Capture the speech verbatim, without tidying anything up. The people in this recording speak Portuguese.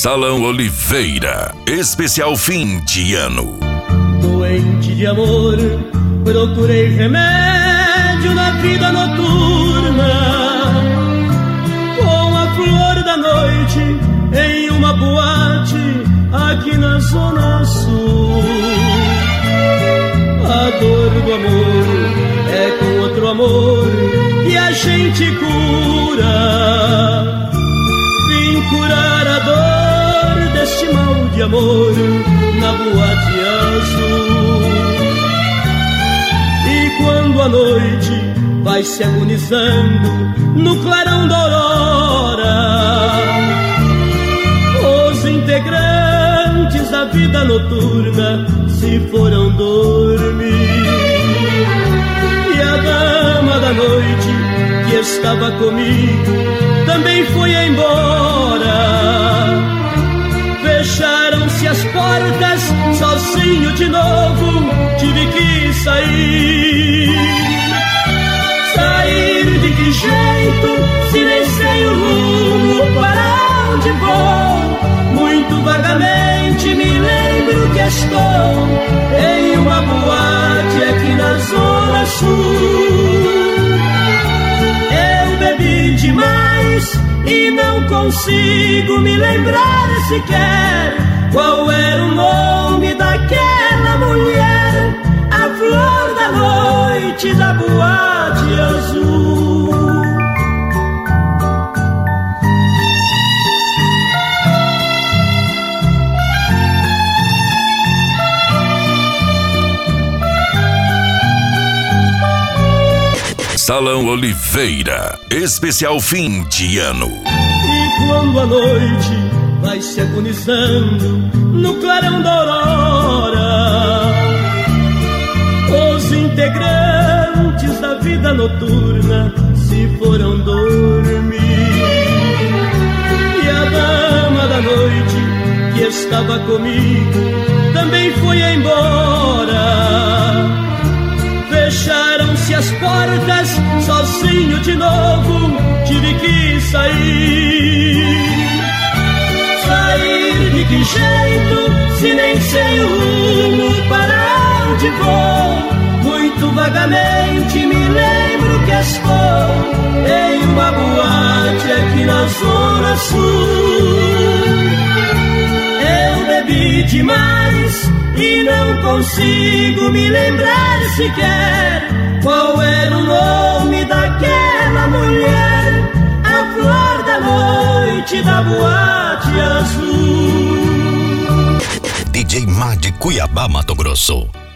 Salão Oliveira, especial fim de ano. Doente de amor, procurei remédio na vida noturna, com a flor da noite em uma boate aqui na Zona Sul. A dor do amor é com outro amor que a gente cura. Vim curar a dor deste mal de amor na boate azul. E quando a noite vai se agonizando no clarão da aurora, os integrantes da vida noturna se foram dormir. E a dama da noite que estava comigo também foi embora. Fecharam-se as portas, sozinho de novo tive que sair. Sair de que jeito, se nem sei o rumo, para onde vou? Muito vagamente me lembro que estou em uma boate aqui na Zona Sul. Eu bebi demais e não consigo me lembrar sequer qual era o nome daquela mulher, a flor da noite da boate azul. Salão Oliveira, especial fim de ano. E quando a noite vai se agonizando no clarão da aurora, os integrantes da vida noturna se foram dormir. E a dama da noite que estava comigo também foi embora. Fecharam-se as portas, sozinho de novo tive que sair. Sair de que jeito, se nem sei o rumo, para onde vou? Muito vagamente me lembro que estou em uma boate aqui na Zona Sul. Eu bebi demais e não consigo me lembrar sequer qual era o nome daquela mulher, a flor da noite da boate azul. D J Má de Cuiabá, Mato Grosso.